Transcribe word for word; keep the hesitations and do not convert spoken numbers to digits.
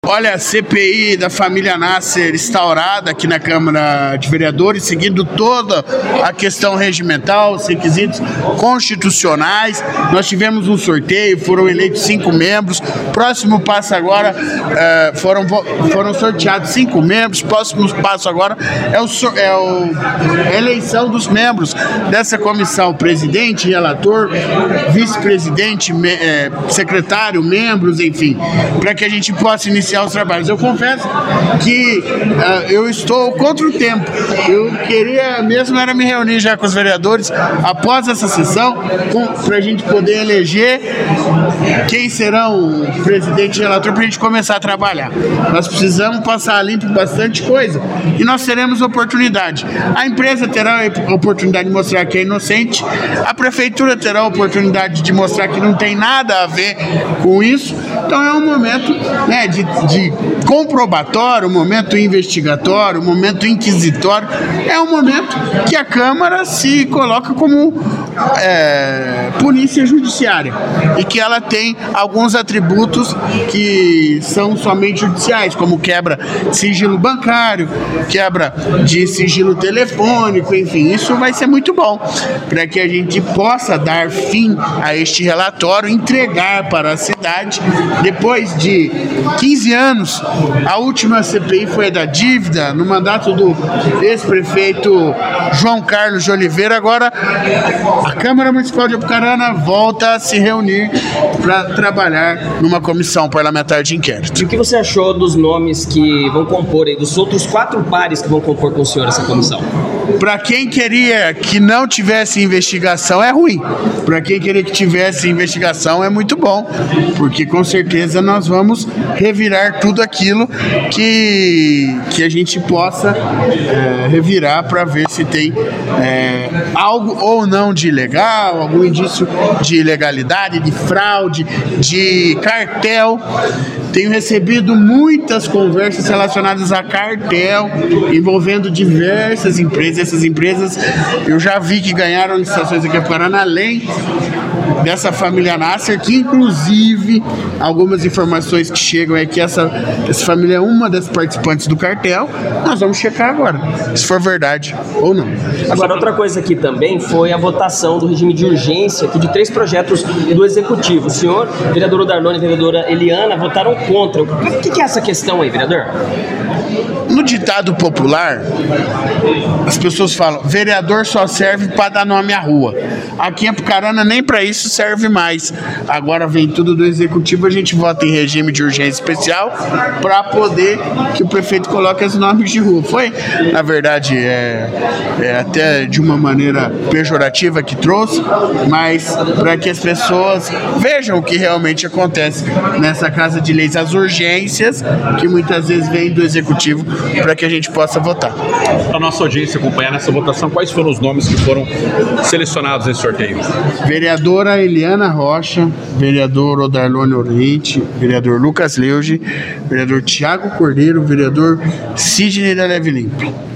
Olha, a C P I da família Nasser instaurada aqui na Câmara de Vereadores, seguindo toda a questão regimental, os requisitos constitucionais. Nós tivemos um sorteio, foram eleitos cinco membros. Próximo passo agora, uh, foram, foram sorteados cinco membros. Próximo passo agora é, o, é o, a eleição dos membros dessa comissão: presidente, relator, vice-presidente, me, é, secretário, membros, enfim, para que a gente possa iniciar os trabalhos. Eu confesso que uh, eu estou contra o tempo. Eu queria mesmo era me reunir já com os vereadores após essa sessão para a gente poder eleger quem serão o presidente e relator, para a gente começar a trabalhar. Nós precisamos passar limpo bastante coisa e nós teremos oportunidade. A empresa terá a oportunidade de mostrar que é inocente, a prefeitura terá a oportunidade de mostrar que não tem nada a ver com isso. Então é um momento, né, de de comprobatório, um momento investigatório, um momento inquisitório. É um momento que a Câmara se coloca como é, polícia judiciária e que ela tem alguns atributos que são somente judiciais, como quebra de sigilo bancário, quebra de sigilo telefônico, enfim. Isso vai ser muito bom para que a gente possa dar fim a este relatório, entregar para a cidade, depois de quinze anos. A última C P I foi a da dívida, no mandato do ex-prefeito João Carlos de Oliveira. Agora a Câmara Municipal de Apucarana volta a se reunir para trabalhar numa comissão parlamentar de inquérito. E o que você achou dos nomes que vão compor aí, dos outros quatro pares que vão compor com o senhor essa comissão? Para quem queria que não tivesse investigação, é ruim. Para quem queria que tivesse investigação, é muito bom, porque com certeza nós vamos revirar tudo aquilo que, que a gente possa é, revirar para ver se tem é, algo ou não de ilegal, algum indício de ilegalidade, de fraude, de cartel. Tenho recebido muitas conversas relacionadas a cartel, envolvendo diversas empresas. Essas empresas eu já vi que ganharam licitações aqui em Apucarana, além dessa família Nasser, que inclusive algumas informações que chegam é que essa, essa família é uma das participantes do cartel. Nós vamos checar agora, se for verdade ou não. Agora, outra coisa aqui também foi a votação do regime de urgência aqui de três projetos do Executivo. O senhor, vereador Darlone e vereadora Eliana, votaram contra. O que, que é essa questão aí, vereador? No ditado popular, as pessoas falam: vereador só serve para dar nome à rua. Aqui em Apucarana nem para isso serve mais. Agora vem tudo do Executivo, a gente vota em regime de urgência especial para poder que o prefeito coloque os nomes de rua. Foi, na verdade, é, é até de uma maneira pejorativa que trouxe, mas para que as pessoas vejam o que realmente acontece nessa Casa de Leis, as urgências que muitas vezes vêm do Executivo, para que a gente possa votar. Para a nossa audiência acompanhar nessa votação, quais foram os nomes que foram selecionados nesse sorteio? Vereadora Eliana Rocha, vereador Odarlone Orrente, vereador Lucas Leuge, vereador Tiago Cordeiro, vereador Sidney da Leve Limpo.